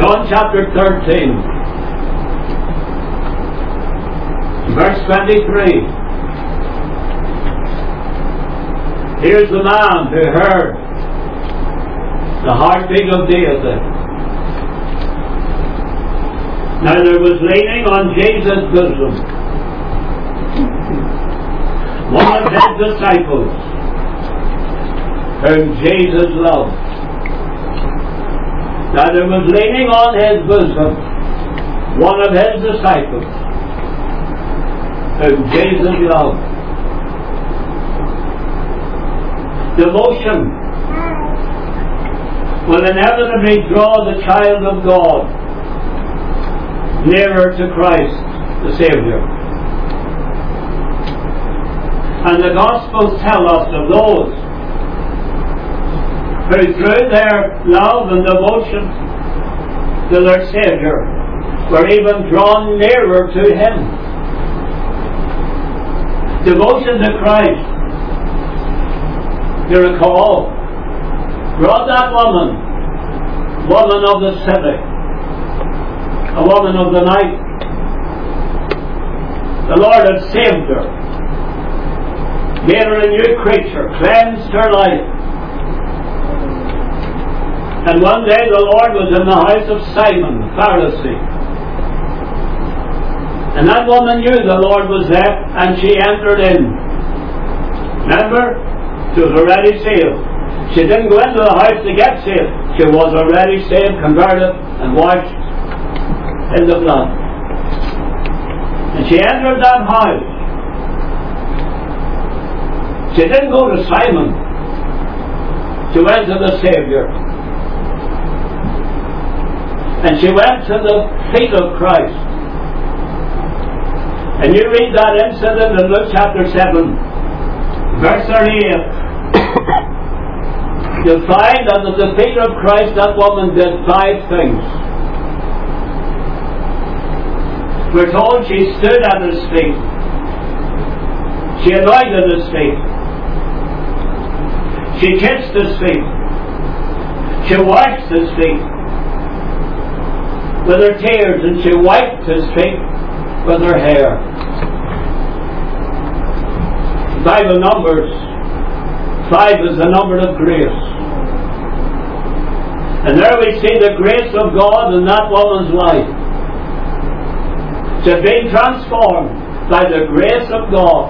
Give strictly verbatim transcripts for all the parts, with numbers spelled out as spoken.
John chapter thirteen, verse twenty-three. Here's the man who heard the heartbeat of deity. Now there was leaning on Jesus' bosom one of his disciples whom Jesus loved. Now there was leaning on his bosom one of his disciples whom Jesus loved. Devotion will inevitably draw the child of God nearer to Christ the Saviour. And the Gospels tell us of those who through their love and devotion to their Saviour were even drawn nearer to Him. Devotion to Christ, you recall, brought that woman, woman of the city, a woman of the night. The Lord had saved her, made her a new creature, cleansed her life. And one day the Lord was in the house of Simon, the Pharisee. And that woman knew the Lord was there, and she entered in. Remember? She was already saved. She didn't go into the house to get saved. She was already saved, converted, and washed in the blood. And she entered that house. She didn't go to Simon. She went to the Saviour. And she went to the feet of Christ. And you read that incident in Luke chapter seven, verse thirty-eight. You'll find that at the feet of Christ that woman did five things. We're told she stood at His feet. She anointed His feet. She kissed His feet. She washed His feet with her tears, and she wiped His feet with her hair. The Bible numbers five is the number of grace. And there we see the grace of God in that woman's life. She had been transformed by the grace of God.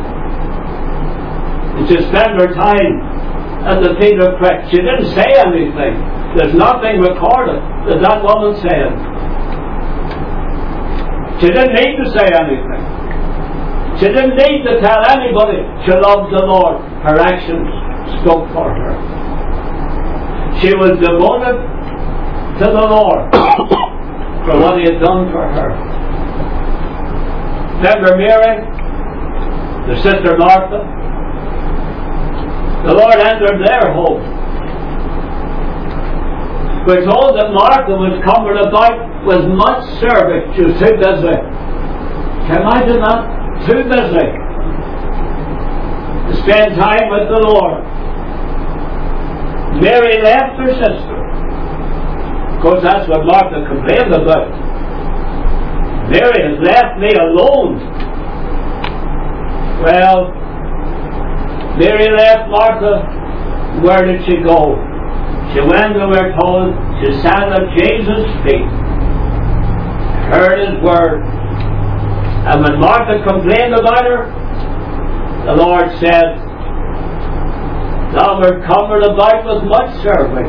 And she spent her time at the feet of Christ. She didn't say anything. There's nothing recorded that that woman said. She didn't need to say anything. She didn't need to tell anybody she loved the Lord. Her actions spoke for her. She was devoted to the Lord for what He had done for her. Remember Mary, the sister Martha? The Lord entered their home. We're told that Martha was cumbered about with much serving. She was too busy. Can you imagine that? Too busy to spend time with the Lord. Mary left her sister. Of course, that's what Martha complained about. Mary has left me alone. Well, Mary left Martha. Where did she go? She went, and we're told, she sat at Jesus' feet, heard His word. And when Martha complained about her, the Lord said, thou wert cumbered about with much serving.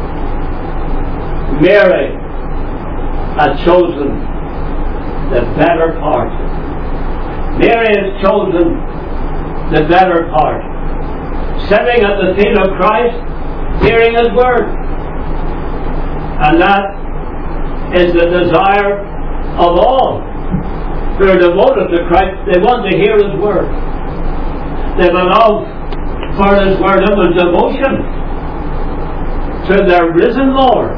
Mary had chosen the better part. Mary has chosen the better part. Sitting at the feet of Christ, hearing His word. And that is the desire of all who are devoted to Christ. They want to hear His word. They have a love for His word and a devotion to their risen Lord.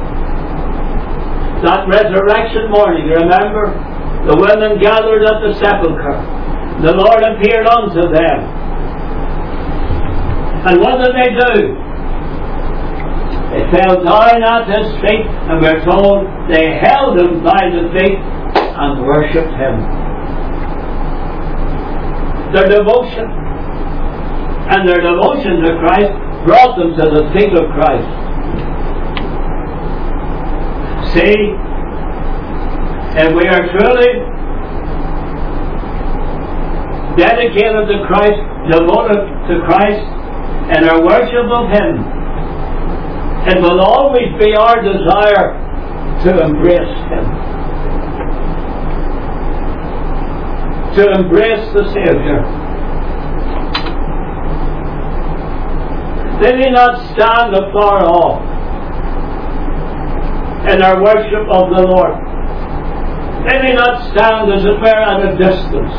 That resurrection morning, you remember? The women gathered at the sepulchre. The Lord appeared unto them. And what did they do? They fell down at his feet, and we're told they held him by the feet and worshipped him. Their devotion and their devotion to Christ brought them to the feet of Christ. See, if we are truly dedicated to Christ, devoted to Christ, and our worship of him, it will always be our desire to embrace him, to embrace the Saviour. Did he not stand afar off in our worship of the Lord? Did he not stand as it were at a distance?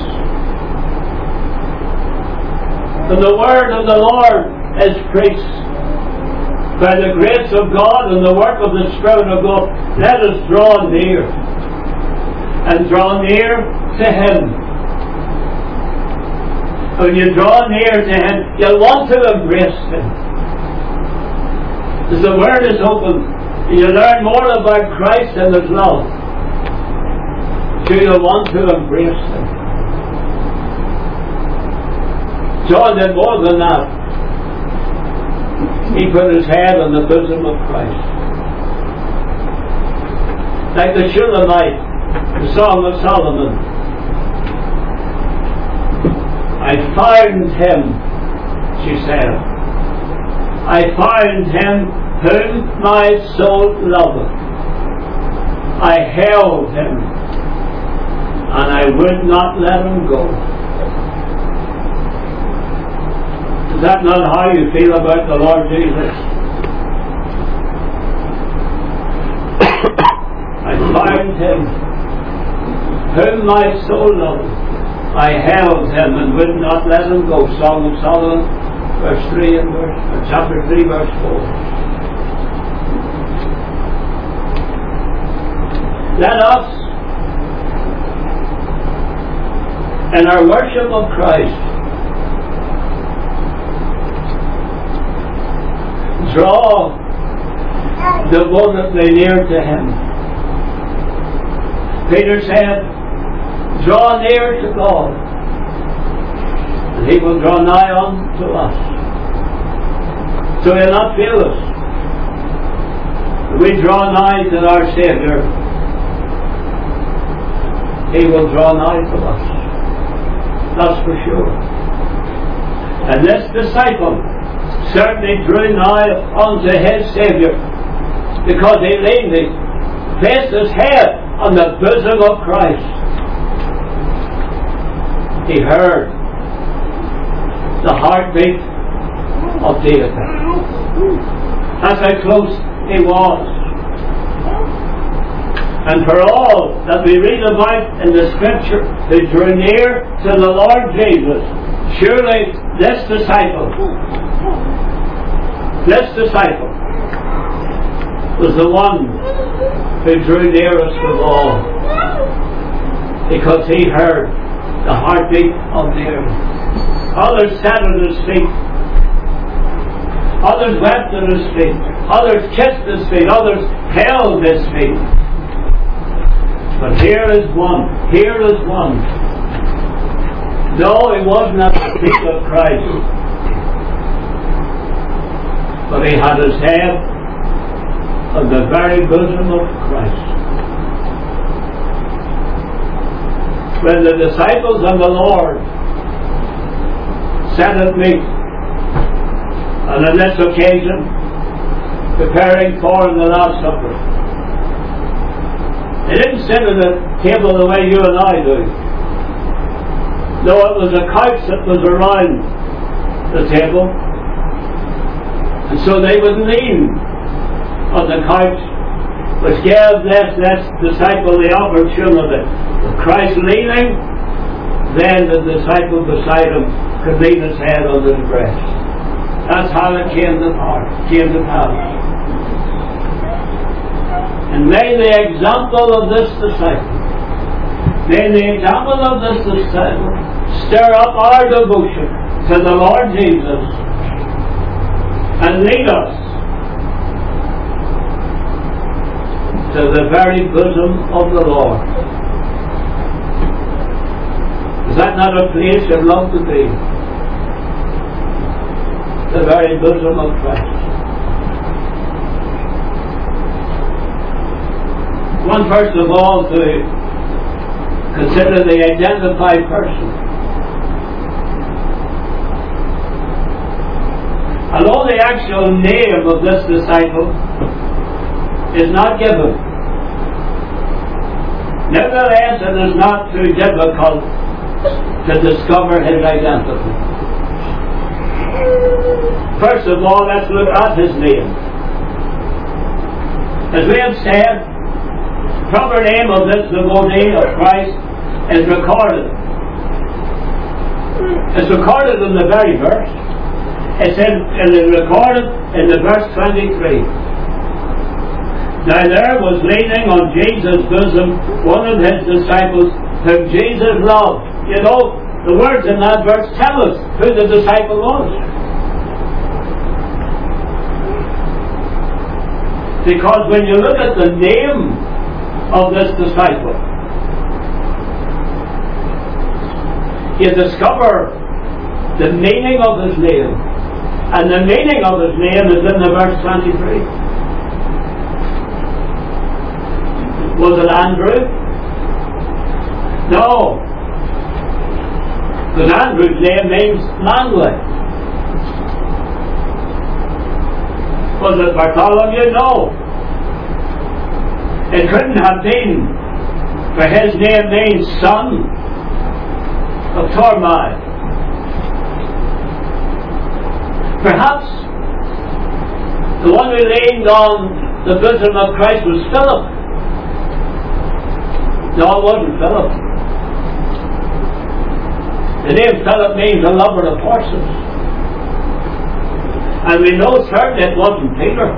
And the word of the Lord is preached. By the grace of God and the work of the Spirit of God, let us draw near and draw near to him. When you draw near to him, you'll want to embrace him. As the word is open, you learn more about Christ and his love, so you'll want to embrace him. John did more than that. He put his head on the bosom of Christ. Like the Shulamite, the Song of Solomon. I found him, she said. I found him whom my soul loveth. I held him, and I would not let him go. Is that not how you feel about the Lord Jesus? I found him whom my soul loved. I held him and would not let him go. Song of Solomon, verse three and verse, or chapter three, verse four. Let us, in our worship of Christ, draw devotedly near to him. Peter said, draw near to God, and he will draw nigh unto us. So he'll not fail us. If we draw nigh to our Saviour, he will draw nigh to us. That's for sure. And this disciple certainly drew nigh unto his Saviour, because he leaned his, placed his head on the bosom of Christ. He heard the heartbeat of David. That's how close he was. And for all that we read about in the Scripture who drew near to the Lord Jesus, surely this disciple, this disciple was the one who drew nearest of all, because he heard the heartbeat of Mary. Others sat at his feet, others wept at his feet, others kissed his feet, others held his feet. But here is one, here is one. No, he wasn't at the feet of Christ, but he had his head on the very bosom of Christ. When the disciples and the Lord sat at meat, and on this occasion preparing for the Last Supper, they didn't sit at a table the way you and I do. No, it was a couch that was around the table, and so they would lean on the couch, which gave this, this disciple the opportunity. With Christ leaning, then the disciple beside him could lean his head on his breast. That's how it came to pass. Came to pass. And may the example of this disciple, may the example of this disciple stir up our devotion to the Lord Jesus and lead us to the very bosom of the Lord. Is that not a place you'd love to be? The very bosom of Christ. One, first of all, to consider the identified person. Although the actual name of this disciple is not given, nevertheless it is not too difficult to discover his identity. First of all, let's look at his name. As we have said, the proper name of this devotee of Christ is recorded. It's recorded in the very verse. It's in, it is recorded in the verse twenty-three. Now there was leaning on Jesus' bosom one of his disciples whom Jesus loved. You know, the words in that verse tell us who the disciple was. Because when you look at the name of this disciple, you discover the meaning of his name. And the meaning of his name is in the verse twenty-three. Was it Andrew? No. Because Andrew's name means manly. Was it Bartholomew? No. It couldn't have been, for his name means son of Tormai. Perhaps the one who leaned on the bosom of Christ was Philip. No, it wasn't Philip. The name Philip means a lover of horses. And we know certainly it wasn't Peter.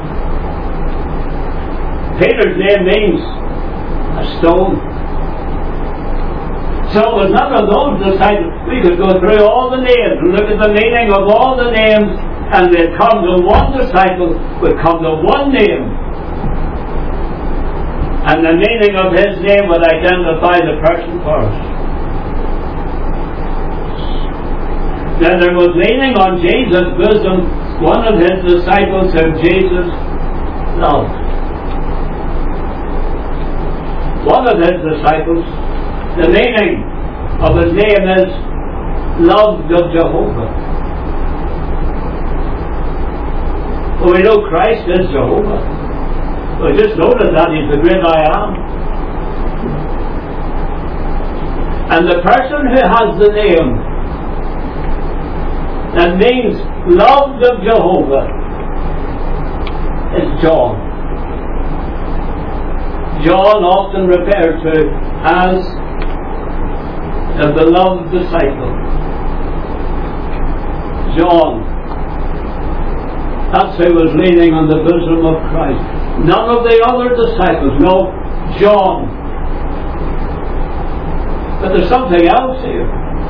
Peter's name means a stone. So it was none of those disciples. We could go through all the names and look at the meaning of all the names, and they'd come to one disciple, would come to one name. And the meaning of his name would identify the person for us. Now there was leaning on Jesus' bosom one of his disciples whom Jesus loved. One of his disciples, the meaning of his name is loved of Jehovah. Well, we know Christ is Jehovah. We just noted that he's the great I am. And the person who has the name that means loved of Jehovah is John. John, often referred to as the beloved disciple. John. That's who was leaning on the bosom of Christ. None of the other disciples. No, John. But there's something else here.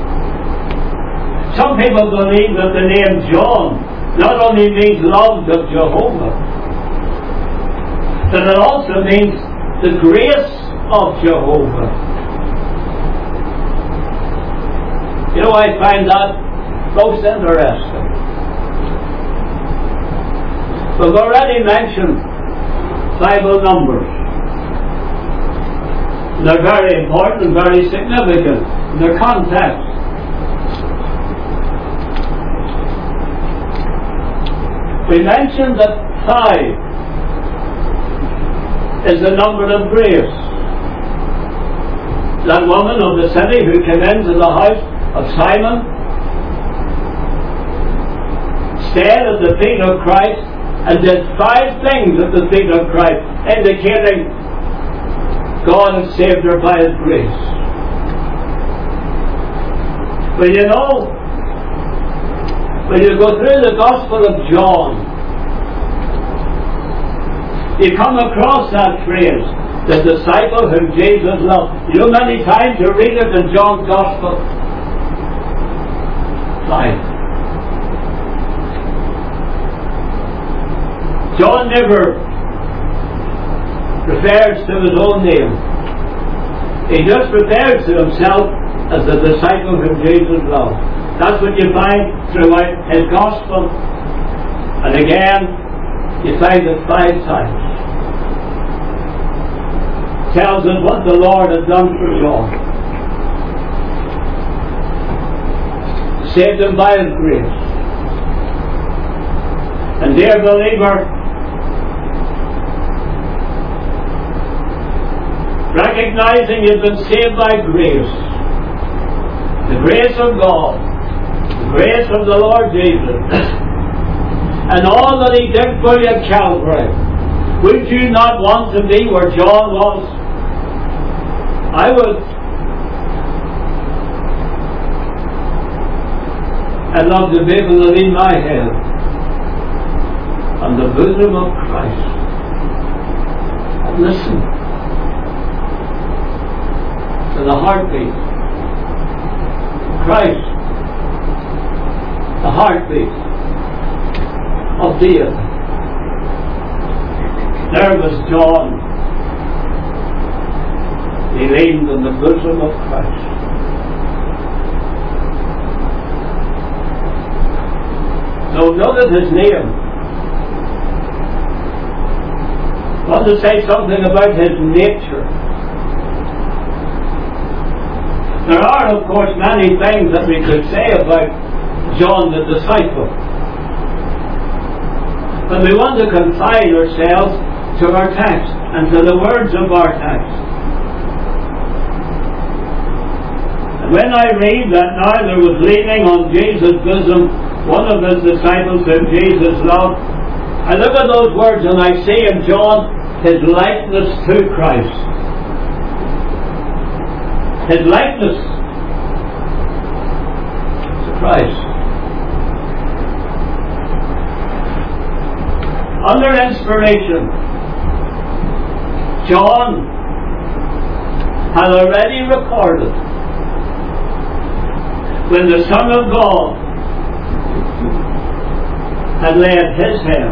Some people believe that the name John not only means loved of Jehovah, but it also means the grace of Jehovah. You know, I find that most interesting. We've already mentioned Bible numbers. They're very important and very significant in their context. We mentioned that five is the number of grace. That woman of the city who came into the house of Simon stayed at the feet of Christ and did five things at the feet of Christ, indicating God had saved her by His grace. Well, you know, when you go through the Gospel of John, you come across that phrase, the disciple whom Jesus loved. You know, many times you read it in John's Gospel. Five. John never refers to his own name. He just refers to himself as the disciple whom Jesus loved. That's what you find throughout his gospel. And again, you find it five times. Tells us what the Lord had done for John. Saved him by his grace. And dear believer, recognizing you've been saved by grace, the grace of God, the grace of the Lord Jesus, and all that He did for you at Calvary, would you not want to be where John was? I would. I'd love to be able to lean my head on the bosom of Christ and listen to the heartbeat of Christ, the heartbeat of death. There was John. He leaned on the bosom of Christ. So notice his name. I want to say something about his nature. There are, of course, many things that we could say about John the disciple. But we want to confine ourselves to our text and to the words of our text. And when I read that now there was leaning on Jesus' bosom one of his disciples whom Jesus loved, I look at those words and I see in John his likeness to Christ. His likeness to Christ. Under inspiration, John had already recorded when the Son of God had laid his head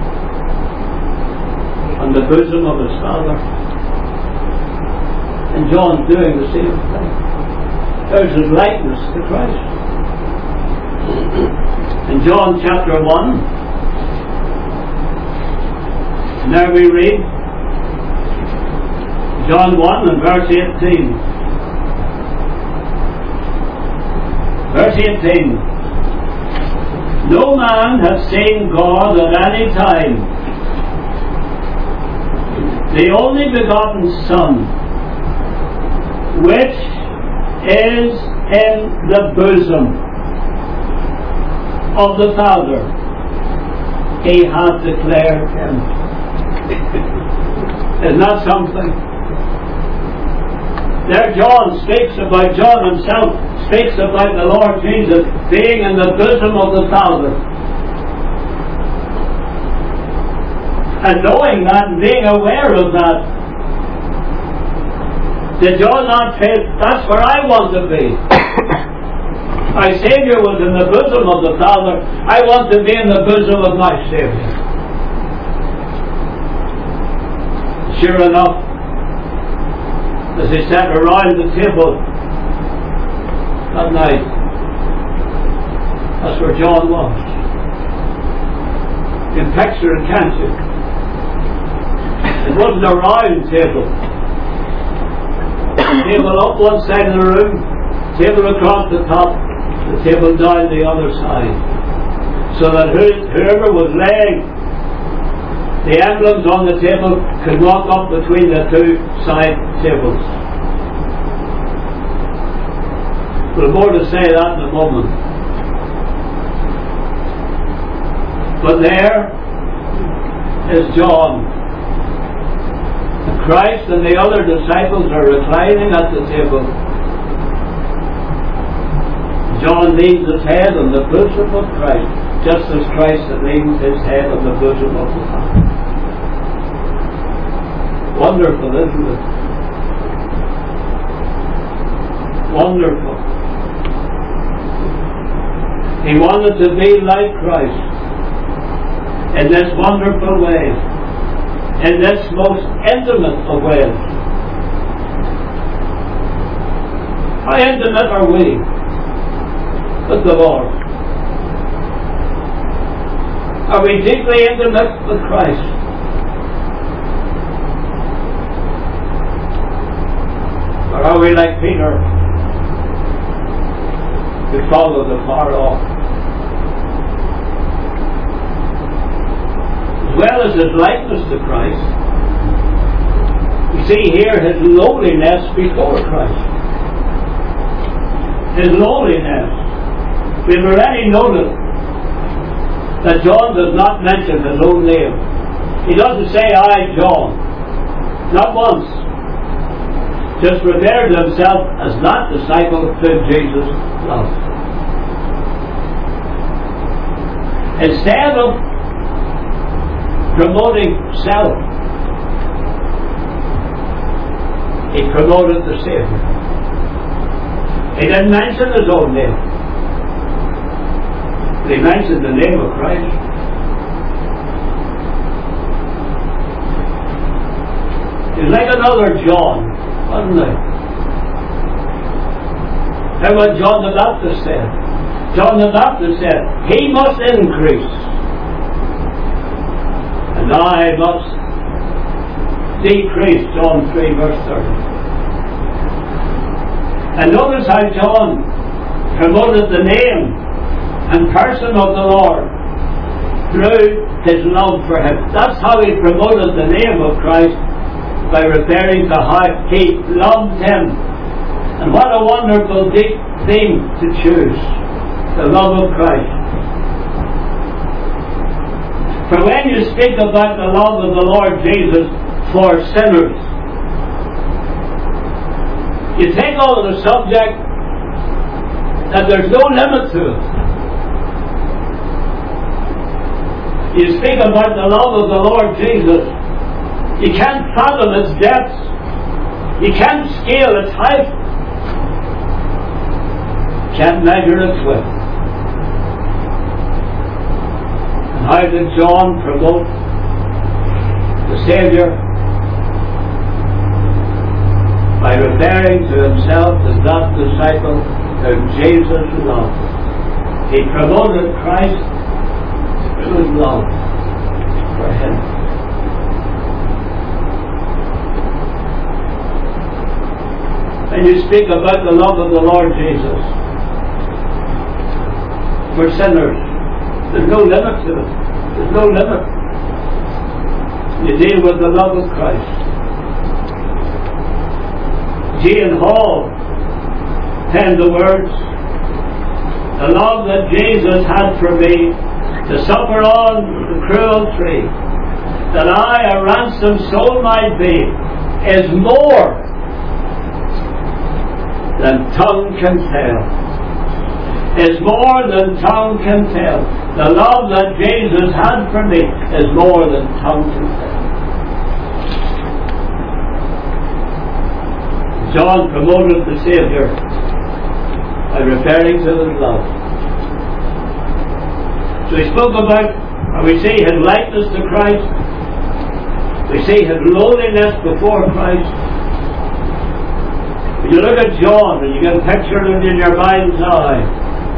on the bosom of his Father, and John doing the same thing. There's his likeness to Christ. In John chapter one, and there we read John one and verse eighteen. Verse eighteen. No man hath seen God at any time. The only begotten Son, which is in the bosom of the Father, He hath declared him. Isn't that something? There John speaks about, John himself speaks about the Lord Jesus being in the bosom of the Father. And knowing that and being aware of that, did John not say, that's where I want to be? My Saviour was in the bosom of the Father. I want to be in the bosom of my Saviour. Sure enough, as they sat around the table that night, that's where John was. You can picture it, can't you? It wasn't a round table. Table up one side of the room, table across the top, the table down the other side. So that whoever was laying the emblems on the table could walk up between the two side tables. We'll more to say that in a moment. But there is John. Christ and the other disciples are reclining at the table. John leans his head on the bosom of Christ, just as Christ had leaned his head on the bosom of the Father. Wonderful, isn't it? Wonderful. He wanted to be like Christ in this wonderful way. in this most intimate of ways. How intimate are we with the Lord? Are we deeply intimate with Christ? Or are we like Peter, who followed afar off? As well as his likeness to Christ, we see here his lowliness before Christ. His lowliness. We've already noted that John does not mention his own name. He doesn't say, I, John. Not once. Just referred to himself as that disciple whom Jesus loved. Instead of promoting self, he promoted the Savior. He didn't mention his own name. He mentioned the name of Christ. He's like another John, wasn't he? And what John the Baptist said. John the Baptist said, he must increase, and I must decrease. John three verse thirty. And notice how John promoted the name and person of the Lord through his love for him. That's how he promoted the name of Christ, by referring to how he loved him. And what a wonderful deep theme to choose, the love of Christ. For when you speak about the love of the Lord Jesus for sinners, you take all of the subject that there's no limit to it. You speak about the love of the Lord Jesus, you can't fathom its depths, you can't scale its height, you can't measure its width. And how did John promote the Saviour? By referring to himself as that disciple whom Jesus loved. He promoted Christ through his love for him. And you speak about the love of the Lord Jesus for sinners. There's no limit to it. There's no limit. You deal with the love of Christ. G N Hall penned the words, the love that Jesus had for me to suffer on the cruel tree, that I a ransomed soul might be, is more than tongue can tell. Is more than tongue can tell. The love that Jesus had for me is more than tongue can tell. John promoted the Saviour by referring to his love. So he spoke about, or we see his likeness to Christ, we see his lowliness before Christ. When you look at John and you get a picture of it in your mind's eye,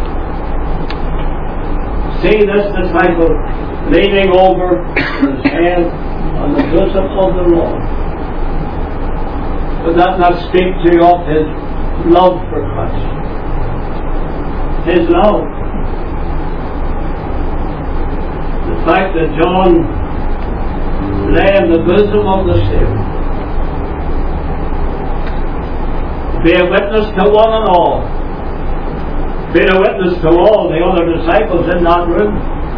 see this disciple leaning over his head on the bosom of the Lord. Would that not speak to you of his love for Christ? His love. The fact that John lay in the bosom of the Savior. Be a witness to one and all. Be a witness to all the other disciples in that room.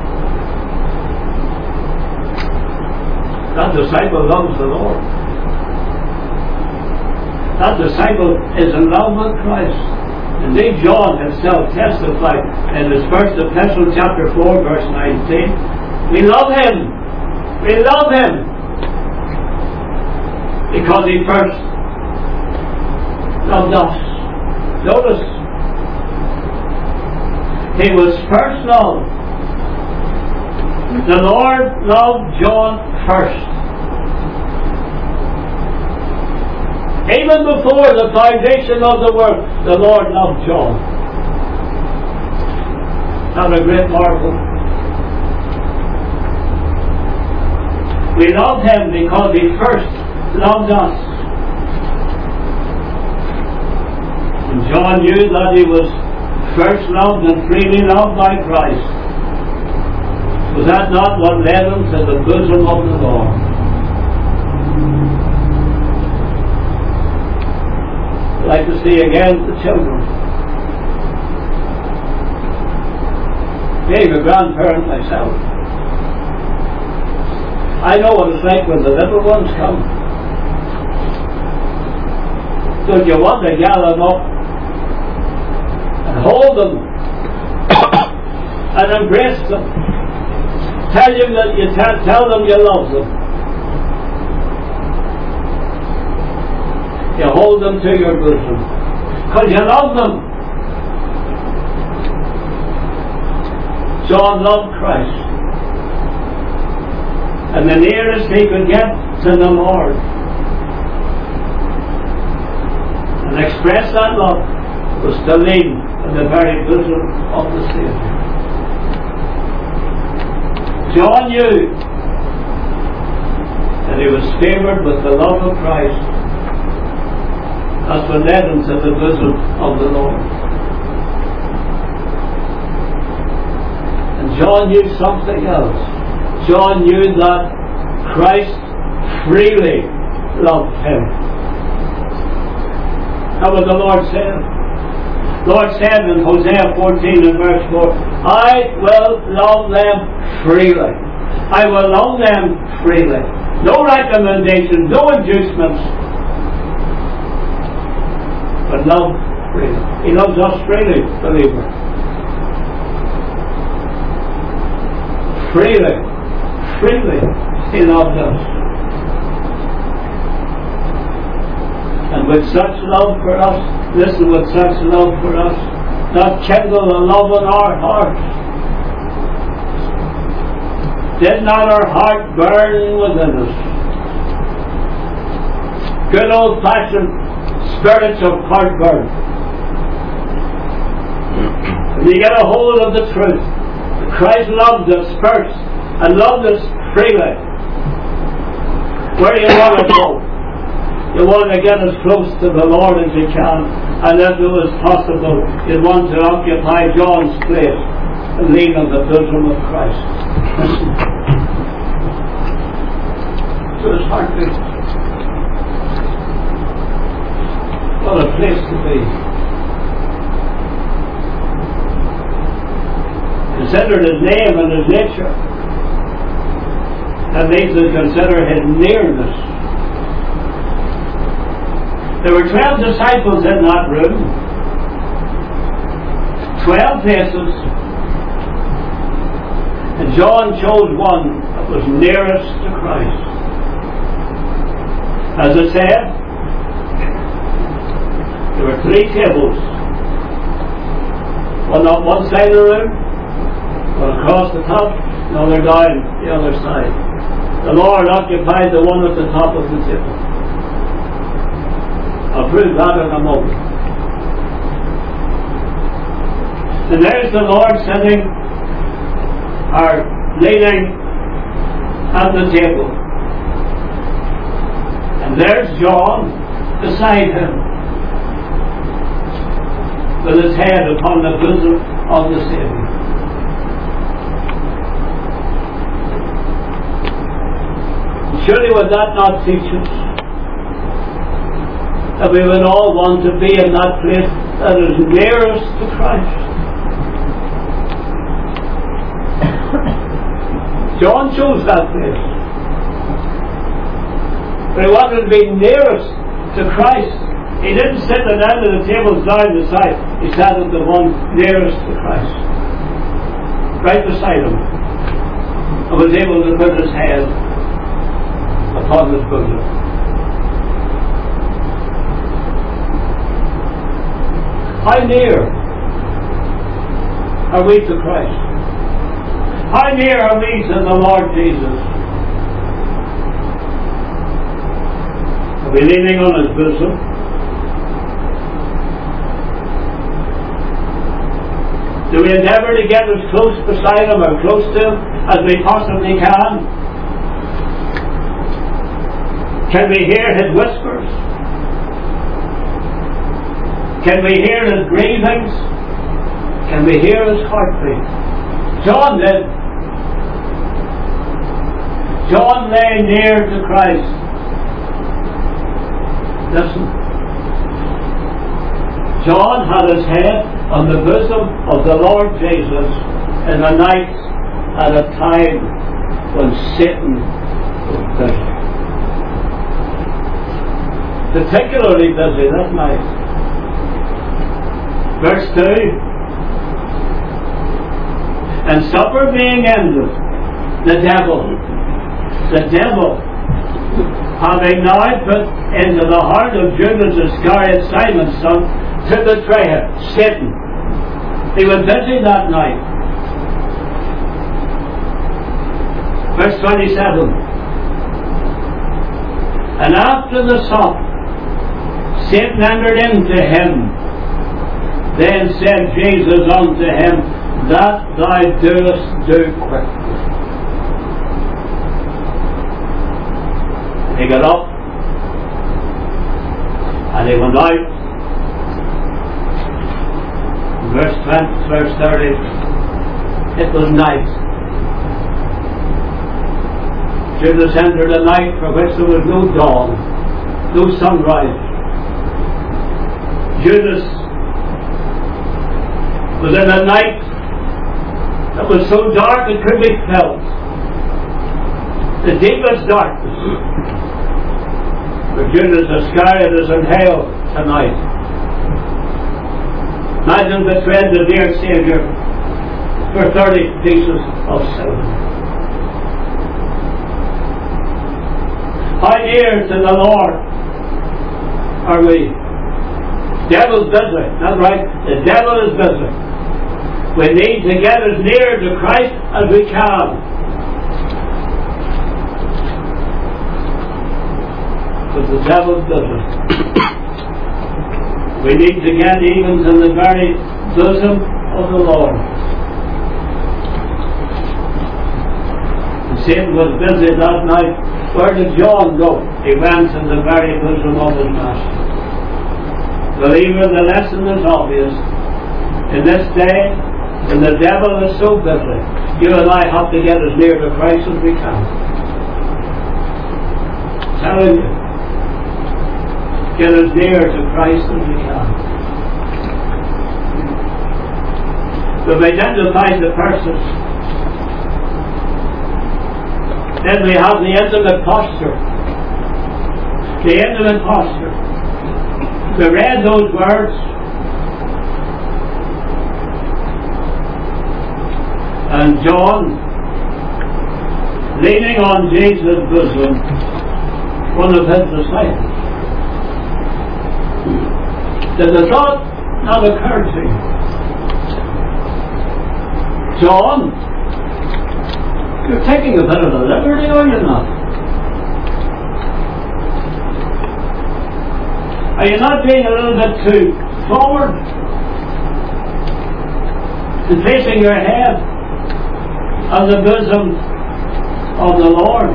That disciple loves the Lord. That disciple is in love with Christ. Indeed, John himself testified in his first epistle, chapter four, verse nineteen. We love him. We love him because he first loved us. Notice, he was first loved. The Lord loved John first. Even before the foundation of the world, the Lord loved John. Not a great marvel. We love him because he first loved us. And John knew that he was first loved and freely loved by Christ. Was that not what led him to the bosom of the Lord? I'd like to see again the children. Being a grandparent myself, I know what it's like when the little ones come. Don't you want to gather them up and hold them and embrace them? Tell them that you tell, tell them you love them. You hold them to your bosom because you love them. John loved Christ, and the nearest he could get to the Lord and express that love was to lean in the very bosom of the Saviour. John knew that he was favoured with the love of Christ. That's what led him to the bosom of the Lord. And John knew something else. John knew that Christ freely loved him. How what the Lord said? The Lord said in Hosea fourteen and verse four, I will love them freely. I will love them freely. No recommendation, no inducements, but love freely. He loves us freely, believer. Freely, freely, he loved us. And with such love for us, listen, with such love for us, that kindle a love in our hearts. Did not our heart burn within us? Good old-fashioned spiritual heartburn. When you get a hold of the truth, Christ loved us first and loved us freely. Where do you want to go? You want to get as close to the Lord as you can, and if it was possible, you want to occupy John's place and lean on the bosom of Christ. To his heartbeat. What a place to be. Consider his name and his nature. That means to consider his nearness. There were twelve disciples in that room. Twelve faces. And John chose one that was nearest to Christ. As I said, there were three tables. One on one side of the room, one across the top, another down the other side. The Lord occupied the one at the top of the table. I'll prove that in a moment. And there's the Lord sitting or leaning at the table. And there's John beside him, with his head upon the bosom of the Saviour. Surely would that not teach us that we would all want to be in that place that is nearest to Christ? John chose that place. But he wanted to be nearest to Christ. He didn't sit at the end of the tables down the side. He sat at the one nearest to Christ, right beside him, and was able to put his head upon his bosom. How near are we to Christ? How near are we to the Lord Jesus? Are we leaning on his bosom? Do we endeavour to get as close beside him or close to him as we possibly can? Can we hear his whispers? Can we hear his grievings? Can we hear his heartbeat? John did. John lay near to Christ. Listen. John had his head on the bosom of the Lord Jesus in a night at a time when Satan was busy. Particularly busy that night. Verse two. And supper being ended, the devil, the devil, having now put into the heart of Judas Iscariot, Simon's son, to betray him, Satan. He was busy that night. Verse twenty-seven. And after the sup, Satan entered into him. Then said Jesus unto him, that thou doest do quickly. He got up and he went out. Verse twenty, verse thirty. It was night. Judas entered a night for which there was no dawn, no sunrise. Judas was in a night that was so dark it could be felt. The deepest darkness. But Judas Iscariot is in hell tonight. Imagine betraying the dear Saviour for thirty pieces of silver. How near to the Lord are we? The devil's busy. That's right. The devil is busy. We need to get as near to Christ as we can. But the devil's busy. We need to get even to the very bosom of the Lord. And Satan was busy that night. Where did John go? He went in the very bosom of his master. Believer, the lesson is obvious. In this day, when the devil is so busy, you and I have to get as near to Christ as we can. I'm telling you. Get as near to Christ as we can. We've identified the persons. Then we have the intimate posture. The intimate posture. We read those words. And John, leaning on Jesus' bosom, one of his disciples. Did the thought not occur to you? John, you're taking a bit of a liberty, are you not? Are you not being a little bit too forward? And placing your head on the bosom of the Lord?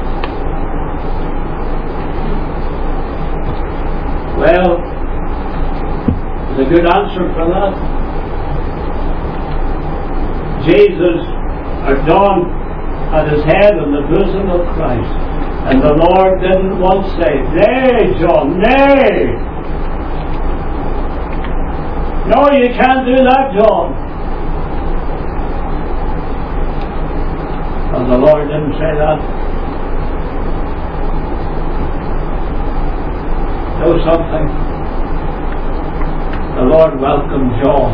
Well, there's a good answer for that. Jesus, or John, had his head on the bosom of Christ. And the Lord didn't once say, nay, John, nay. No, you can't do that, John. And the Lord didn't say that. Know something? The Lord welcomed John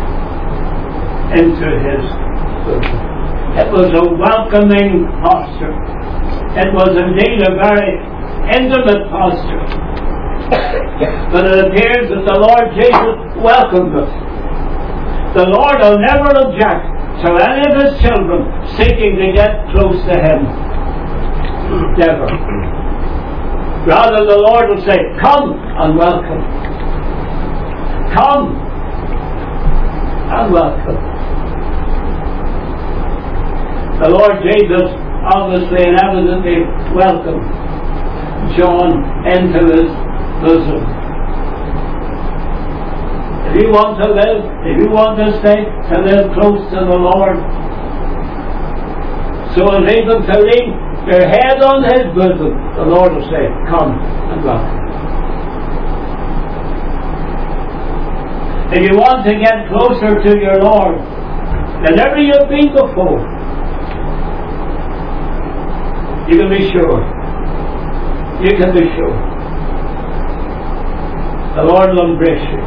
into his bosom. It was a welcoming posture. It was indeed a very intimate posture. But it appears that the Lord Jesus welcomed us. The Lord will never object to any of his children seeking to get close to him. Never. Rather, the Lord will say, come and welcome. Come and welcome. The Lord Jesus obviously and evidently welcomed John into his bosom. If you want to live, if you want to stay, to live close to the Lord, so as even to lean your head on his bosom, the Lord will say, come and welcome. If you want to get closer to your Lord than ever you've been before, you can be sure. You can be sure. The Lord will embrace you.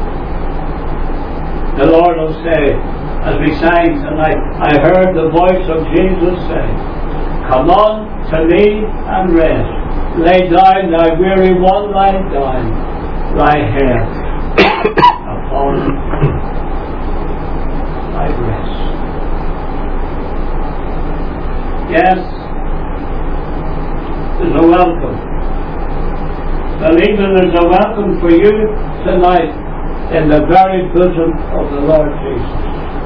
The Lord will say, as we sang tonight, I heard the voice of Jesus say, come on to me and rest. Lay down, thy weary one, lie down, thy head upon thy breast. Yes, there's a welcome. Believe me, there's a welcome for you tonight in the very bosom of the Lord Jesus.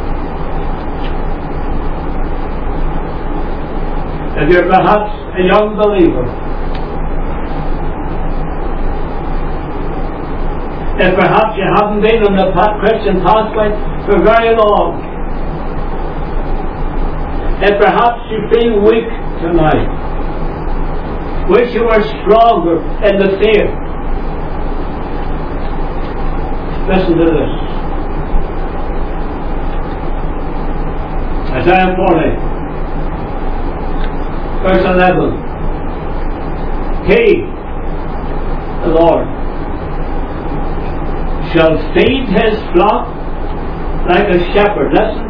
If you're perhaps a young believer, if perhaps you haven't been on the Christian pathway for very long, if perhaps you feel weak tonight, wish you were stronger in the faith, listen to this. Isaiah forty, verse eleven. He, the Lord, shall feed his flock like a shepherd. Listen.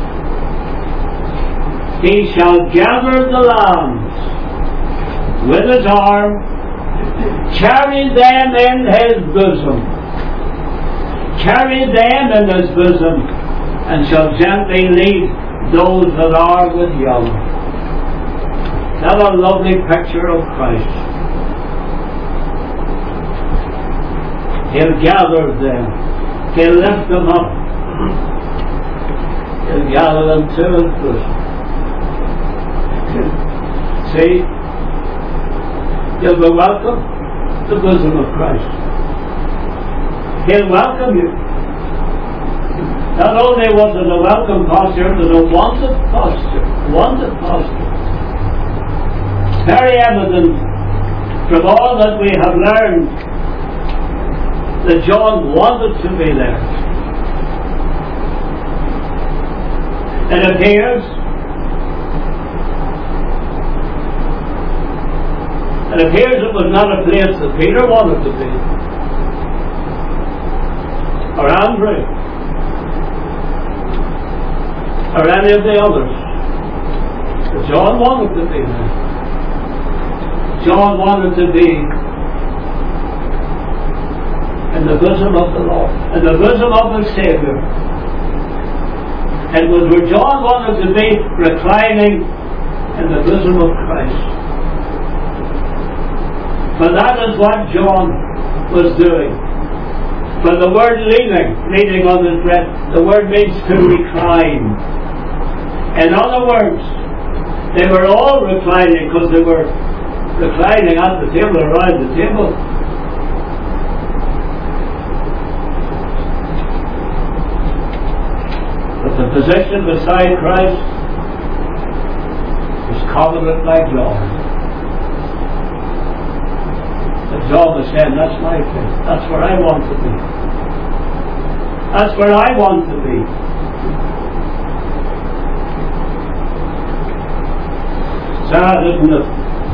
He shall gather the lambs with his arm, carry them in his bosom. Carry them in his bosom, and shall gently lead those that are with young. That's a lovely picture of Christ. He'll gather them. He'll lift them up. He'll gather them to his bosom. See? You'll be welcome to the bosom of Christ. He'll welcome you. Not only was it a welcome posture, but a wanted posture. Wanted posture. Very evident from all that we have learned that John wanted to be there. It appears it appears it was not a place that Peter wanted to be, or Andrew, or any of the others. But John wanted to be there. John wanted to be in the bosom of the Lord, in the bosom of the Saviour. It was where John wanted to be, reclining in the bosom of Christ. For that is what John was doing. For the word leaning, leaning on his breast, the word means to recline. In other words, they were all reclining because they were reclining at the table, around the table. But the position beside Christ was covenant like John. But John was saying, that's my faith. That's where I want to be. That's where I want to be. Sad, isn't it?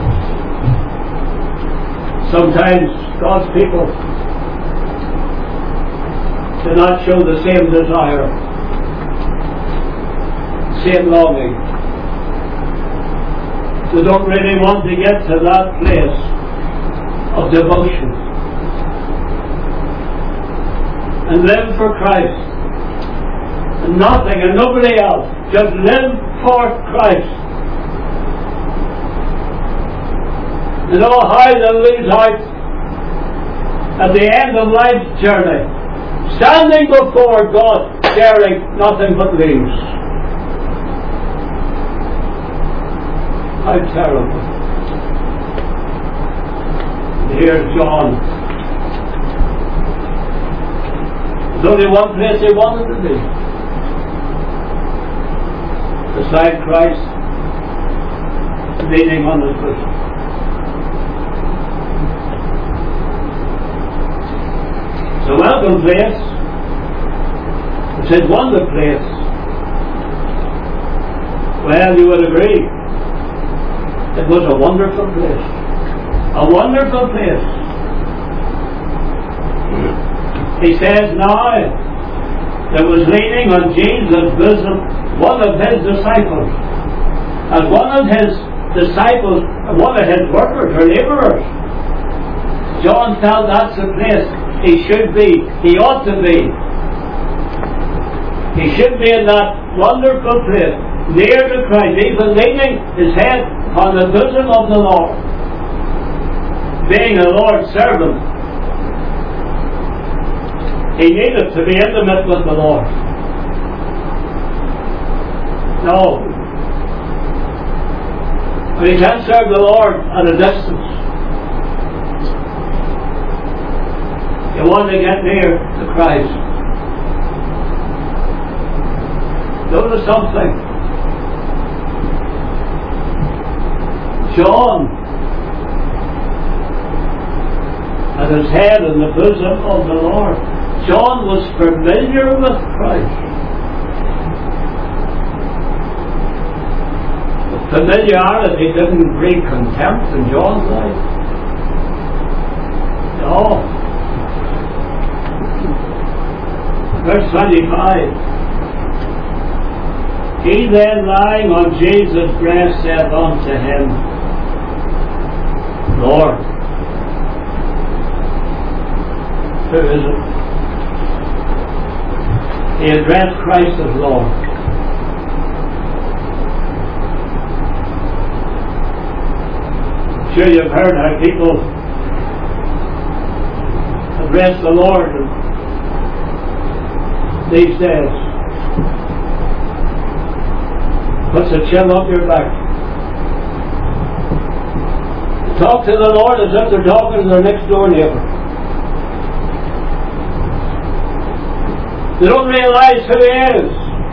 Sometimes God's people do not show the same desire, same longing. They don't really want to get to that place of devotion and live for Christ and nothing and nobody else. Just live for Christ. to know how to lose out at the end of life's journey, standing before God, bearing nothing but leaves. How terrible. And here's John. There's only one place he wanted to be. Beside Christ, leaning on his bosom. It's a welcome place. It's his wonder place. Well, you would agree. It was a wonderful place. A wonderful place. He says now, there was leaning on Jesus' bosom one of his disciples. And one of his disciples, one of his workers or labourers. John felt that's the place he should be, he ought to be. He should be in that wonderful place, near to Christ, even leaning his head on the bosom of the Lord. Being a Lord's servant, he needed to be intimate with the Lord. No. But he can't serve the Lord at a distance. You want to get near to Christ. Notice something. John had his head in the bosom of the Lord. John was familiar with Christ. But familiarity didn't breed contempt in John's life. No. Verse twenty-five. He then, lying on Jesus' breast, said unto him, Lord. Who is it? He addressed Christ as Lord. I'm sure you've heard how people address the Lord these days. Puts a chill up your back. Talk to the Lord as if they're talking to their next door neighbour. They don't realize who He is.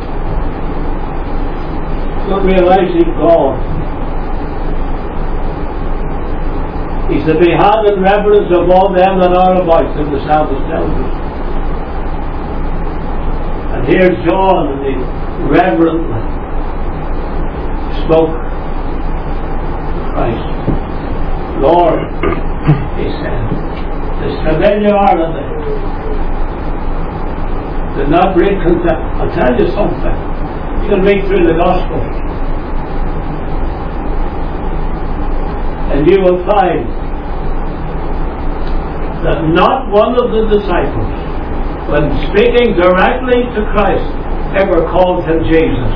They don't realize He's God. He's to be had in reverence of all them that are about Him, the psalmist tells us. And here's John, and he reverently spoke to Christ. Lord, he said, this familiarity did not breed contempt. I'll tell you something. You can read through the Gospel, and you will find that not one of the disciples, when speaking directly to Christ, ever called Him Jesus.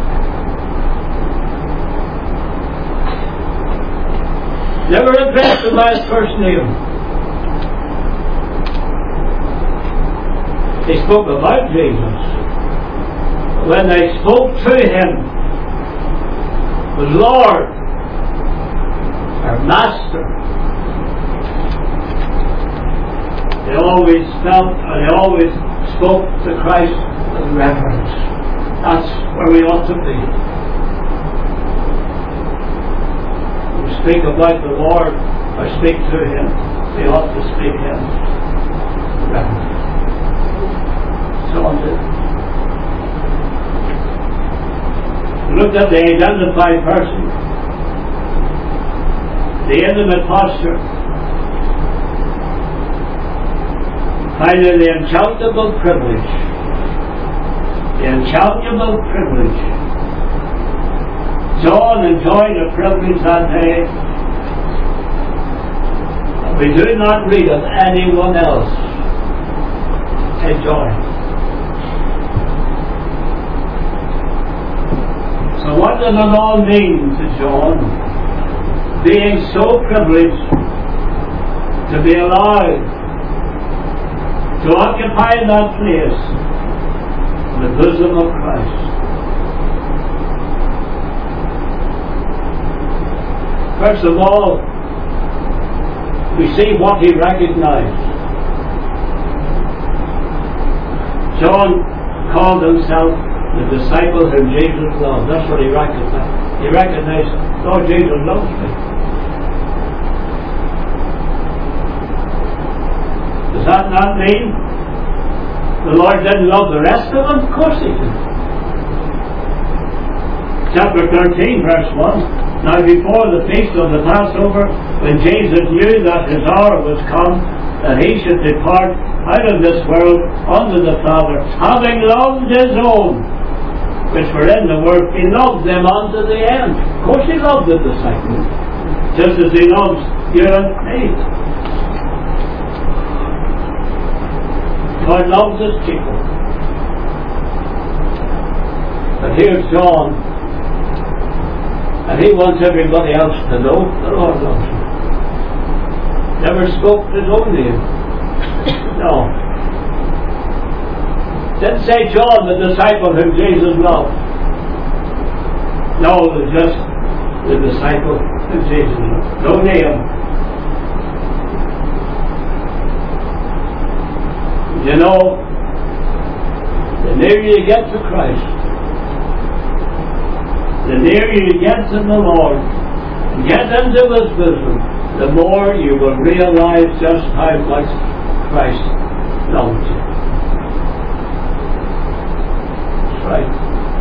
Never addressed Him by His first name. They spoke about Jesus. When they spoke to Him, was Lord, our Master. They always felt, and they always spoke to Christ with reverence. That's where we ought to be. We speak about the Lord, or speak to Him, we ought to speak Him with reverence. John did. Look at the identified person, the intimate posture. Finally, the incalculable privilege. The incalculable privilege. John enjoyed a privilege that day that we do not read of anyone else enjoying. So what does it all mean to John? being so privileged to be allowed to occupy that place in the bosom of Christ. First of all, we see what he recognized. John called himself the disciple whom Jesus loved. That's what he recognized. He recognized, Lord Jesus loves me. Does that not mean the Lord didn't love the rest of them? Of course he did. Chapter thirteen, verse one. Now before the feast of the Passover, when Jesus knew that his hour was come, that he should depart out of this world unto the Father, having loved his own, which were in the world, he loved them unto the end. Of course he loved the disciples, just as he loves you and me. God loves his people. But here's John, and he wants everybody else to know the Lord loves him. Never spoke his own name. No. Didn't say John, the disciple whom Jesus loved. No, it was just the disciple whom Jesus loved. No name. You know, the nearer you get to Christ, the nearer you get to the Lord, and get into his bosom, the more you will realize just how much Christ loves you. That's right.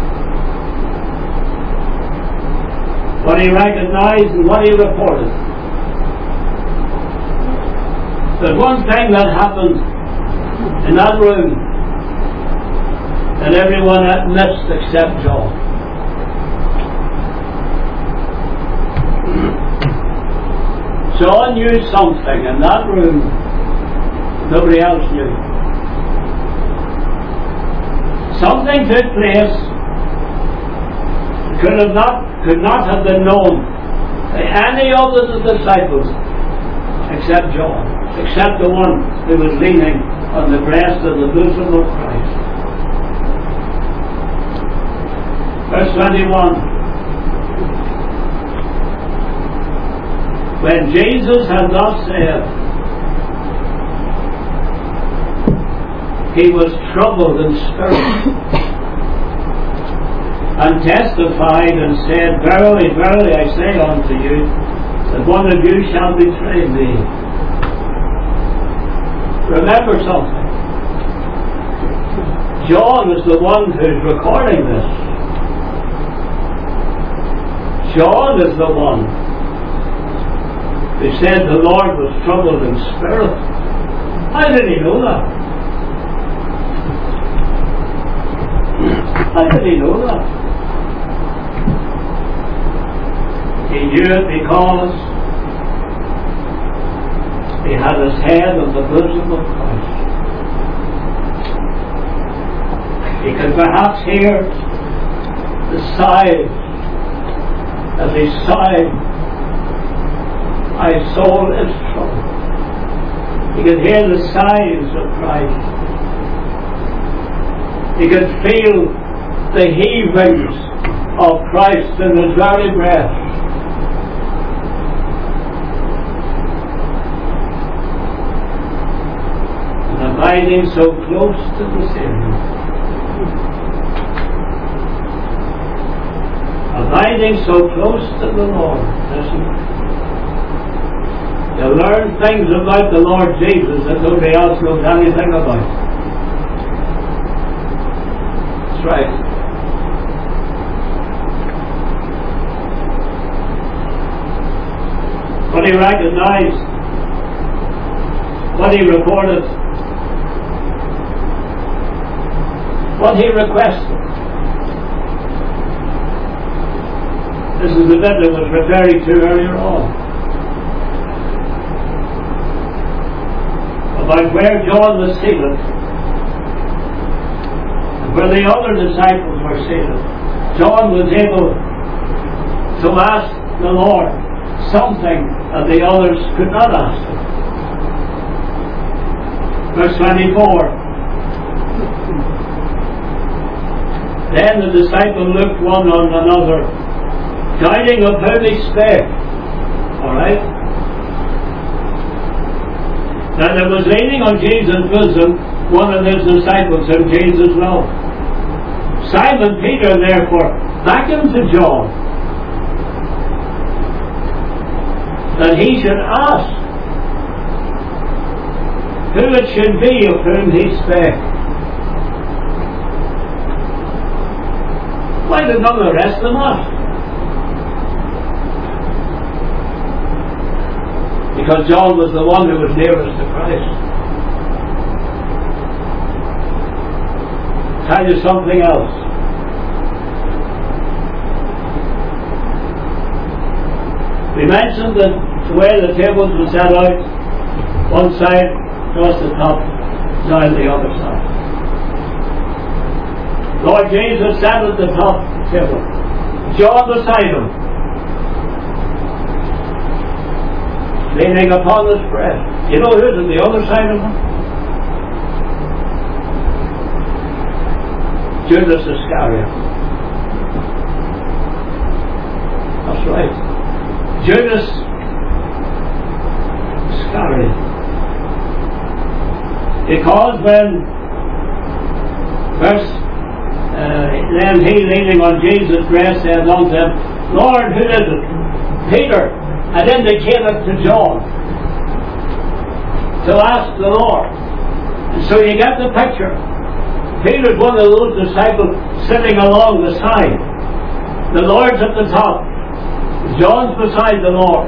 What he recognized and what he reported. There's one thing that happened in that room that everyone missed except John. John knew something in that room nobody else knew. Something took place could have not could not have been known by any of the disciples except John, except the one who was leaning on the breast of the bosom of Christ. Verse twenty-one. When Jesus had thus said, he was troubled in spirit, and testified and said, Verily, verily, I say unto you, that one of you shall betray me. Remember something. John is the one who's recording this. John is the one who said the Lord was troubled in spirit. How did he know that? How did he know that? He knew it because he had his head on the bosom of Christ. He could perhaps hear the sighs as he sighed, my soul is troubled. He could hear the sighs of Christ. He could feel the heavings of Christ in his very breath. And abiding so close to the Savior. Abiding so close to the Lord. Listen. You learn things about the Lord Jesus that nobody else knows anything about. That's right. What he recognized, what he reported, what he requested. This is the bit that was referred to earlier on. About where John was seated and where the other disciples were seated. John was able to ask the Lord, something that the others could not ask him. Verse twenty-four. Then the disciples looked one on another, doubting of whom he spake. Alright? Now there was leaning on Jesus' bosom one of his disciples whom Jesus loved. Simon Peter therefore beckoned to John that he should ask who it should be of whom he spake. Why did none of the rest of them ask? Because John was the one who was nearest to Christ. Tell you something else. We mentioned that the way the tables were set out, one side across the top, down the other side. Lord Jesus sat at the top of the table, John beside him, leaning upon his breast. You know who's on the other side of him? Judas Iscariot. That's right. Judas Iscariot. Because when verse Uh, then he, leaning on Jesus' breast, said unto him, Lord, who is it? Peter had indicated to John to ask the Lord. And so you get the picture. Peter's one of those disciples sitting along the side. The Lord's at the top. John's beside the Lord.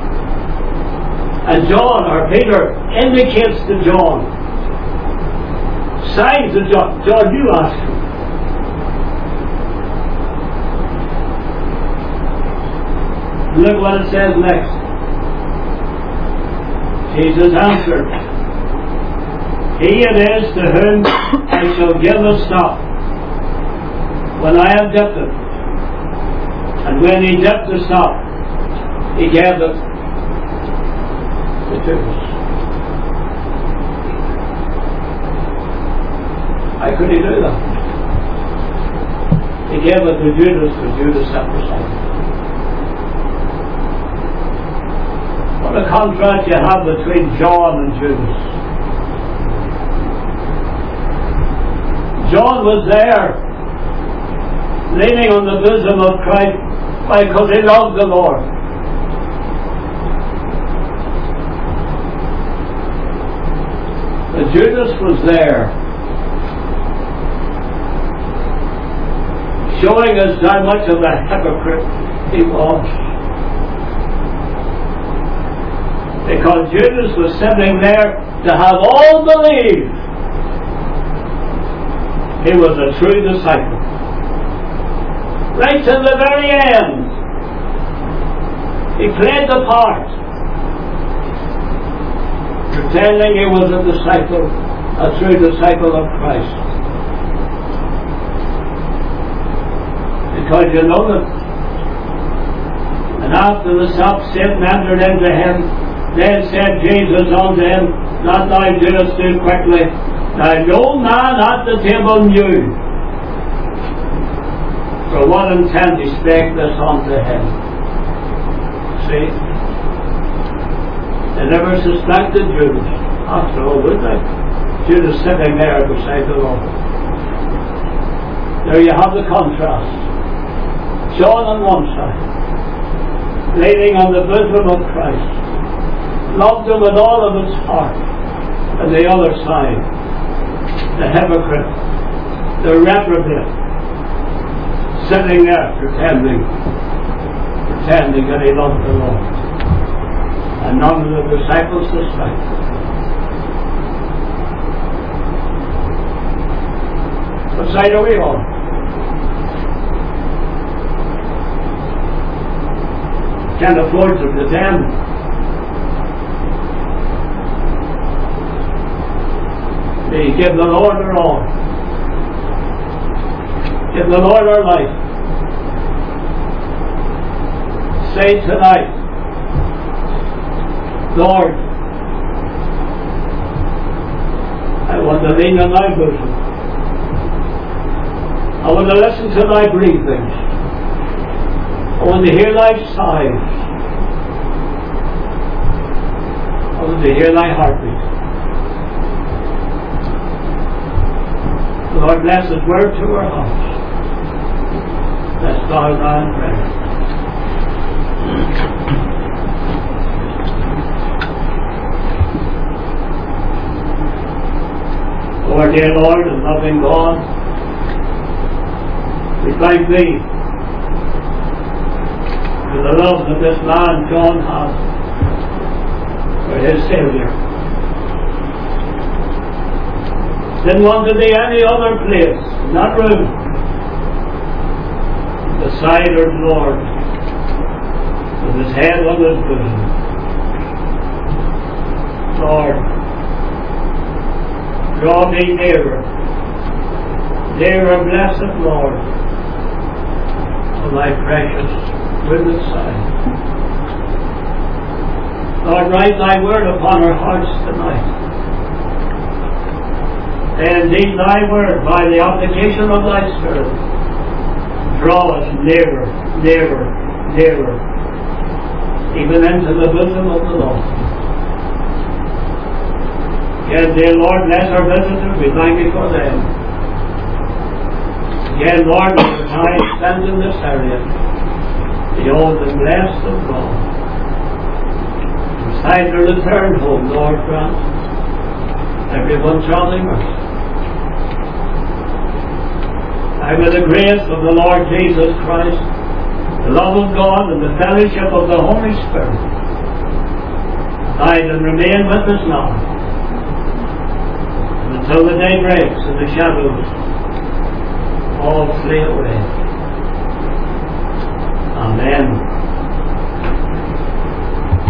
And John, or Peter, indicates to John, signs to John, John, you ask him. Look what it says next. Jesus answered, He it is to whom I shall give the stop when I have dipped it. And when he dipped the stop, he gave it to Judas. How could he do that? He gave it to Judas, to Judas sat beside him. What a contrast you have between John and Judas. John was there, leaning on the bosom of Christ, because he loved the Lord. But Judas was there, showing us how much of a hypocrite he was. Because Judas was sitting there to have all believe he was a true disciple. Right to the very end, he played the part, pretending he was a disciple, a true disciple of Christ. Because you know that. And after the sup, Satan entered into him. Then said Jesus unto him, Not thou Judas too quickly, now no man at the table knew for what intent he spake this unto him. See? They never suspected Judas. After all, would they? Judas sitting there beside the Lord. There you have the contrast. John on one side, leaning on the bosom of Christ, loved him with all of his heart. And the other side, the hypocrite, the reprobate, sitting there pretending, pretending that he loved the Lord. And none of the disciples suspected. What side are we on? Can't afford to pretend. We give the Lord our all. Give the Lord our life. Say tonight, Lord, I want to lean on thy bosom. I want to listen to thy breathings. I want to hear thy sighs. I want to hear thy heartbeat. Lord, bless his word to our hearts. Let's bow down and pray. Our dear Lord and loving God, we thank thee for the love that this man John has for his Saviour. Didn't want to be any other place, not room, beside our Lord, with his head on his bosom. Lord, draw me nearer, nearer, blessed Lord, on thy precious women's side. Lord, write thy word upon our hearts tonight. And indeed thy word, by the application of thy Spirit, draw us nearer, nearer, nearer, even into the bosom of the Lord. Again, dear Lord, bless our visitors. We thank you for them. Again, Lord, let the time spent in this area be old and blessed of God. Beside their return home, Lord, grant everyone traveling mercy. And with the grace of the Lord Jesus Christ, the love of God, and the fellowship of the Holy Spirit, abide and remain with us now, until the day breaks and the shadows all flee away.